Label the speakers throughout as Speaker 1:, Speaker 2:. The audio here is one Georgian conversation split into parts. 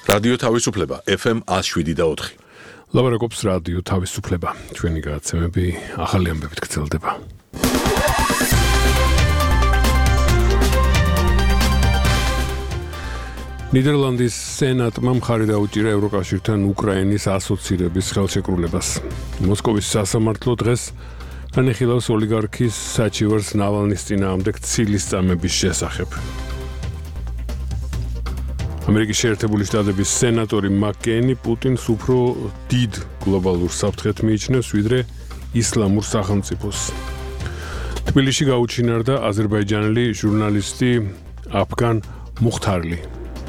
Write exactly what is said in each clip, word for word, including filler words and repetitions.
Speaker 1: რადიო თავისუფლება F M one oh seven და four.
Speaker 2: ლაბარაკობს რადიო თავისუფლება. ჩვენი გადაცემები ახალი ამბებით გრძელდება. ნიდერლანდის სენატმა მხარი დაუჭირა ევროკავშირთან უკრაინის ასოცირების ხელშეკრულებას. მოსკოვის სასამართლო დღეს განიხილავს ოლიგარქის საჩივარს ნავალნის წინააღმდეგ ცილის წამების შესახებ. ამერიკის შეერთებული შტატების სენატორი მაკ-კეინი პუტინს უფრო დიდ გლობალურ საფრთხედ მიიჩნევს, ვიდრე ისლამურ სახელმწიფოს. თბილისში გაუჩინარდა აზერბაიჯანელი ჟურნალისტი აფგან მუხთარლი.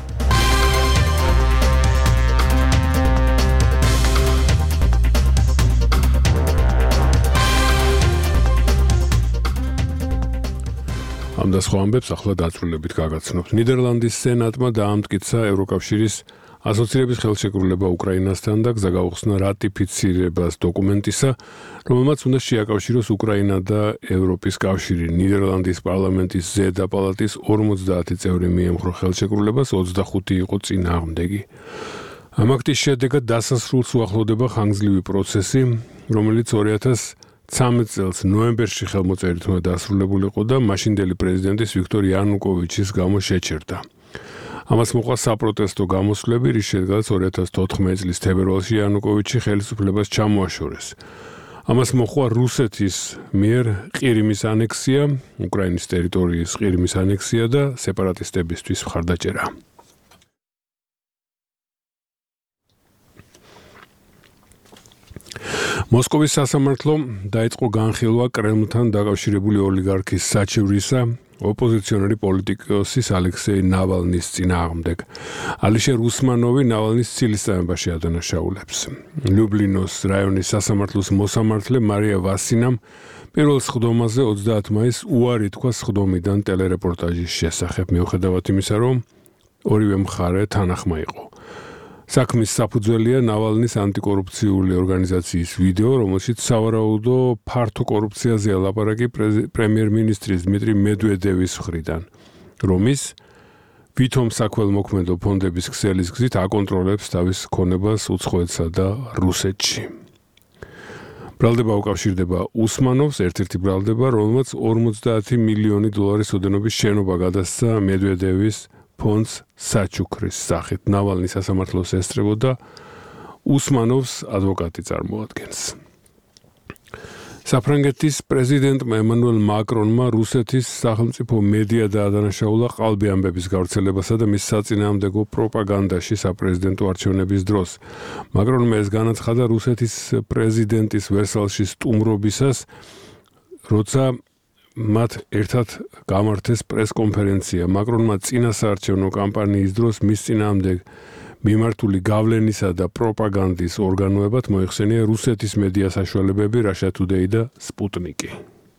Speaker 2: ამ და სხვა ამბებს ახლა დაწვრილებით გაგაცნობთ. ნიდერლანდის სენატმა დაამტკიცა ევროკავშირის ასოცირების ხელშეკრულება უკრაინასთან და გზა გაუხსნა რატიფიცირებას დოკუმენტისა, რომელმაც უნდა შეაკავშიროს უკრაინა და ევროპის კავშირი. ნიდერლანდის პარლამენტის ზედა პალატის ორმოცდაათი წევრი მიემხრო ხელშეკრულებას, ოცდახუთი იყო წინააღმდეგი. ამ აქტის შედეგად დასასრულს უახლოვდება ხანგრძლივი პროცესი, რომელიც ორი ათას ცხრამეტ წელს ნოემბერში ხელმოწერით უნდა დასრულებულიყო და მაშინდელი პრეზიდენტის ვიქტორ იანუკოვიჩის გამო შეჩერდა. ამას მოყვა საპროტესტო გამოსვლები, რის შედეგადაც ორი ათას თოთხმეტი წლის თებერვალში იანუკოვიჩი ხელისუფლებას ჩამოაშორეს. ამას მოყვა რუსეთის მიერ ყირიმის ანექსია, უკრაინის ტერიტორიის ყირიმის ანექსია და სეპარატისტებისთვის მხარდაჭერა. მოსკოვის სასამართლო დაიწყო განხილვა კრემლთან დაკავშირებული ოლიგარქის საჩივრისა ოპოზიციონერი პოლიტიკოსის ალექსეი ნავალნის წინააღმდეგ. ალიშერ უსმანოვი ნავალნის ცილისწამებაში ადანაშაულებს. ლიუბლინოს რაიონის სასამართლოს მოსამართლე მარია ვასინამ პირველ სხდომაზე ოცდაათი მაისს უარი თქვა სხდომიდან ტელერეპორტაჟის შესახებ, მიუხედავად იმისა, რომ ორივე მხარე თანახმა იყო. საქმის საფუძველია ნავალნის ანტიკორუფციული ორგანიზაციის ვიდეო, რომელშიც სავარაუდო ფართო კორუფციაზეა ლაპარაკი პრემიერ-მინისტრის დმიტრი მედვედევის მხრიდან, რომის ვითომ საქველმოქმედო ფონდების ქსელის გზით აკონტროლებს თავის ქონებას უცხოეთსა და რუსეთში. ბრალდება უკავშირდება უსმანოვს, ერთ-ერთი ბრალდება, რომელმაც ორმოცდაათი მილიონი დოლარის ოდენობის შენობა გადასცა მედვედევის ფონდს საჩუქრის სახით. ნავალნის სასამართლოს ესწრებოდა უსმანოვს ადვოკატი წარმოადგენს. საფრანგეთის პრეზიდენტმა ემანუელ მაკრონმა რუსეთის სახელმწიფო მედია დაადანაშაულა ყალბი ამბების გავრცელებასა და მის საწინააღმდეგო პროპაგანდაში საპრეზიდენტო არჩევნების დროს. მაკრონმა ეს განაცხადა რუსეთის პრეზიდენტის ვერსალში სტუმრობისას, როცა მათ ერთად გამართეს პრესკონფერენცია. მაკრონმა წინა საარჩევნო კამპანიის დროს მის წინააღმდეგ მიმართული გავლენისა და პროპაგანდის ორგანოებად მოიხსენია რუსეთის მედია საშუალებები Russia Today და Sputnik.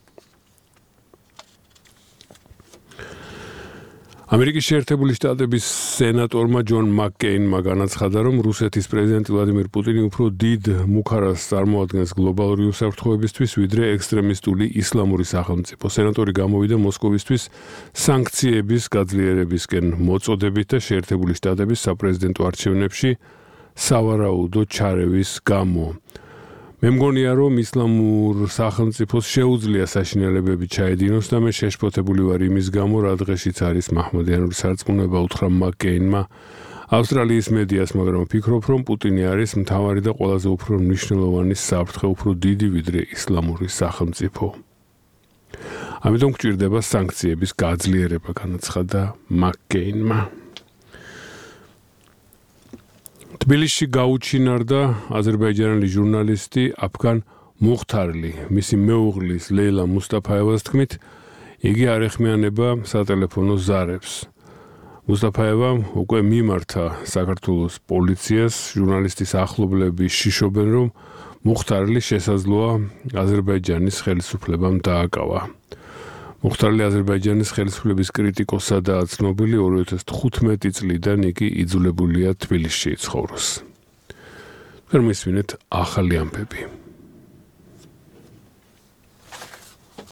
Speaker 2: ამერიკის შეერთებული შტატების სენატორმა ჯონ მაკ-კეინმა განაცხადა, რომ რუსეთის პრეზიდენტი ვლადიმირ პუტინი უფრო დიდ მუქარას წარმოადგენს გლობალური უსაფრთხოებისთვის, ვიდრე ექსტრემისტული ისლამური სახელმწიფო. სენატორი გამოვიდა მოსკოვისთვის სანქციების გაძლიერებისკენ მოწოდებით და შეერთებული შტატების საპრეზიდენტო არჩევნებში სავარაუდო ჩარევის გამო. მე მგონია, რომ ისლამურ სახელმწიფოს შეუძლია საშინელებები ჩაედინოს და მე შეშფოთებული ვარ იმის გამო, რა დღეშიც არის მაჰმადიანური სარწმუნება, უთხრა მაკ-კეინმა ავსტრალიის მედიას, მაგრამ ვფიქრობ, რომ პუტინი არის მთავარი და ყველაზე უფრო მნიშვნელოვანი საფრთხე, უფრო დიდი ვიდრე ისლამური სახელმწიფო. ამიტომ გვჭირდება სანქციების გაძლიერება, განაცხადა მაკ-კეინმა. თბილისში გაუჩინარდა აზერბაიჯანელი ჟურნალისტი აფგან მუხთარლი. მისი მეუღლის ლეილა მუსტაფაევას თქმით, იგი არ ეხმიანება სატელეფონო ზარებს. მუსტაფაევამ უკვე მიმართა საქართველოს პოლიციას, ჟურნალისტის ახლობლები შიშობენ, რომ მუხთარლი შესაძლოა აზერბაიჯანის ხელისუფლებამ დააკავა. მუხთარლი აზერბაიჯანის ხელისუფლების კრიტიკოსადაა ცნობილი, ორი ათას თხუთმეტი წლიდან იგი იძულებულია თბილისში ცხოვროს. მისვინეთ ახალი ამბები.